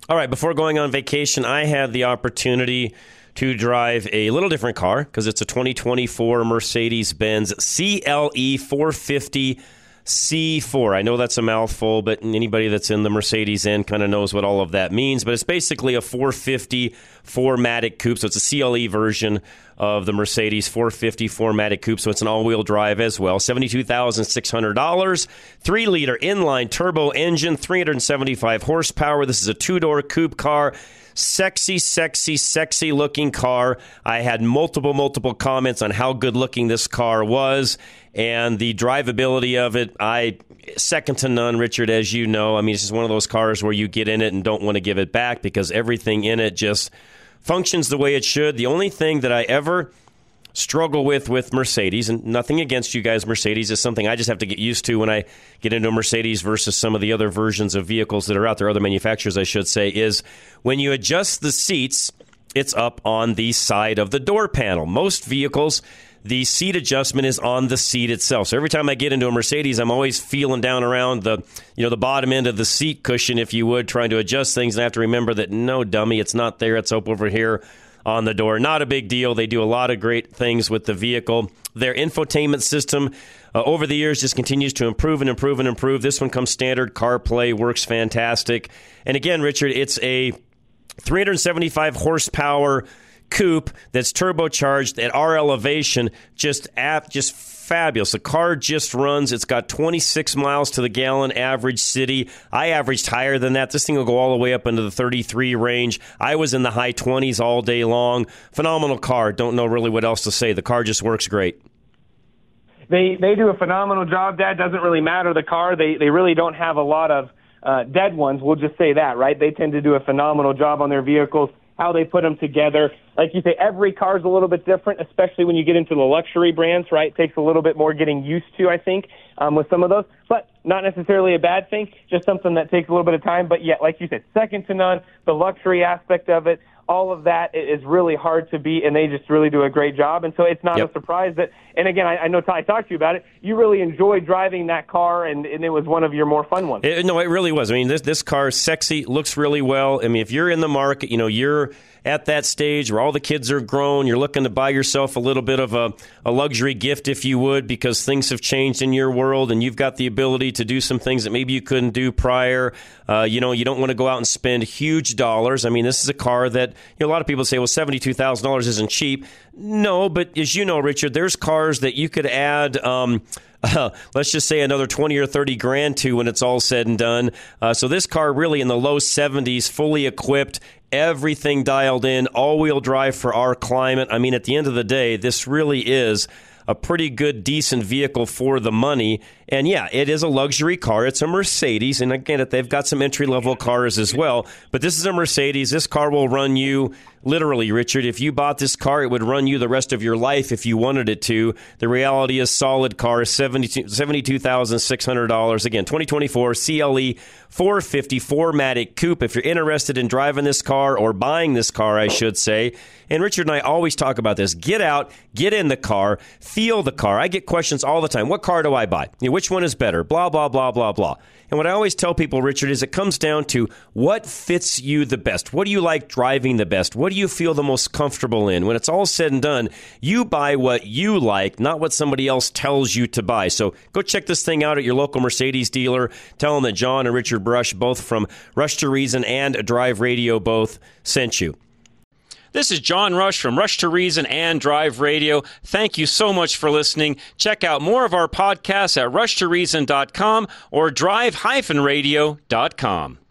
All right, before going on vacation, I had the opportunity to drive a little different car because it's a 2024 Mercedes-Benz CLE 450 C4. I know that's a mouthful, but anybody that's in the Mercedes end kind of knows what all of that means. But it's basically a 450 4MATIC coupe, so it's a CLE version of the Mercedes 450 4MATIC coupe, so it's an all-wheel drive as well. $72,600, 3-liter inline turbo engine, 375 horsepower. This is a two-door coupe car. Sexy, sexy, sexy looking car. I had multiple comments on how good looking this car was, and the drivability of it, second to none, Richard, as you know. I mean, it's just one of those cars where you get in it and don't want to give it back because everything in it just functions the way it should. The only thing that I ever struggle with Mercedes, and nothing against you guys, Mercedes, is something I just have to get used to when I get into a Mercedes versus some of the other versions of vehicles that are out there, other manufacturers, I should say, is when you adjust the seats, it's up on the side of the door panel. Most vehicles, the seat adjustment is on the seat itself. So every time I get into a Mercedes, I'm always feeling down around the bottom end of the seat cushion, if you would, trying to adjust things. And I have to remember that, no, dummy, it's not there. It's up over here on the door. Not a big deal. They do a lot of great things with the vehicle. Their infotainment system over the years just continues to improve and improve and improve. This one comes standard. CarPlay works fantastic. And again, Richard, it's a 375 horsepower coupe that's turbocharged at our elevation, just fabulous. The car just runs. It's got 26 miles to the gallon average city. I averaged higher than that. This thing will go all the way up into the 33 range. I was in the high 20s all day long. Phenomenal car. Don't know really what else to say. The car just works great. They do a phenomenal job, Dad. Doesn't really matter the car. They really don't have a lot of dead ones. We'll just say that, right? They tend to do a phenomenal job on their vehicles, how they put them together. Like you say, every car is a little bit different, especially when you get into the luxury brands, right? It takes a little bit more getting used to, I think, with some of those. But not necessarily a bad thing, just something that takes a little bit of time. But yet, like you said, second to none, the luxury aspect of it, all of that is really hard to beat, and they just really do a great job. And so it's not a surprise that, and again, I know I talked to you about it, you really enjoyed driving that car, and it was one of your more fun ones. No, it really was. I mean, this car is sexy, looks really well. I mean, if you're in the market, you're at that stage where all the kids are grown, you're looking to buy yourself a little bit of a luxury gift, if you would, because things have changed in your world and you've got the ability to do some things that maybe you couldn't do prior. You don't want to go out and spend huge dollars. I mean, this is a car that a lot of people say, well, $72,000 isn't cheap. No, but as you know, Richard, there's cars that you could add let's just say another 20 or 30 grand to when it's all said and done. So this car really in the low 70s, fully equipped, everything dialed in, all-wheel drive for our climate. I mean, at the end of the day, this really is a pretty good, decent vehicle for the money. And yeah, it is a luxury car. It's a Mercedes. And again, they've got some entry-level cars as well. But this is a Mercedes. This car will run you, literally, Richard, if you bought this car, it would run you the rest of your life if you wanted it to. The reality is solid car, $72,600. Again, 2024 CLE 450 4MATIC coupe. If you're interested in driving this car, or buying this car, I should say, and Richard and I always talk about this, get out, get in the car, feel the car. I get questions all the time. What car do I buy? Which one is better? Blah, blah, blah, blah, blah. And what I always tell people, Richard, is it comes down to what fits you the best. What do you like driving the best? What do you feel the most comfortable in? When it's all said and done, you buy what you like, not what somebody else tells you to buy. So go check this thing out at your local Mercedes dealer. Tell them that John and Richard Brush, both from Rush to Reason and Drive Radio, both sent you. This is John Rush from Rush to Reason and Drive Radio. Thank you so much for listening. Check out more of our podcasts at rushtoreason.com or drive-radio.com.